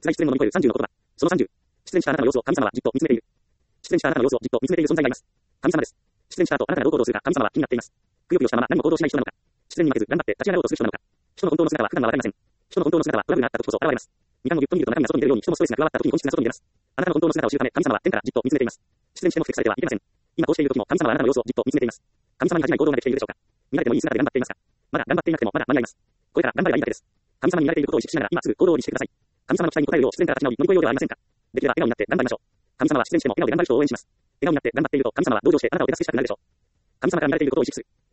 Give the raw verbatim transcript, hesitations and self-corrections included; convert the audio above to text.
在失恋を乗り越えるさんじゅうの言葉。そのさんじゅう。失恋したあなたの様子を神様はじっと見つめている。失恋したあなたの様子をじっと見つめている存在がいます。神様です。失恋した後、あなたがどう行動するか神様は気になっています。くよくよしたまま何も行動しない人なのか。失恋に負けず頑張って立ち上がろうとする人なのか。人の本当の姿は普段はわかりません。人の本当の姿はトラブルがあった時こそ現れます。みかんをぎゅっと見ると中身が外に出るように人のストレスが加わった時に本質が外に出ます。あなたの本当の姿を知るため神様は天からじっと見つめています。失恋しても不適されてはいけません。今こうしている時も神様はあなたの様子をじっと見つめています。神様に恥じない行動ができているでしょうか。見られてもいい姿で頑張っていますか。まだ頑張っていなくてもまだ間に合います。これから頑張ればいいだけです。神様に見られていることを意識しながら今すぐ行動を意識してください。神様の期待に応えるよう失恋から立ち直り乗り越えようではありませんか。できれば笑顔になって頑張りましょう。神様は失恋しても笑顔で頑張る人を応援します。笑顔になって頑張っていると神様は同情してあなたを手助けしたくなるでしょう。神様から見られていることを意識する。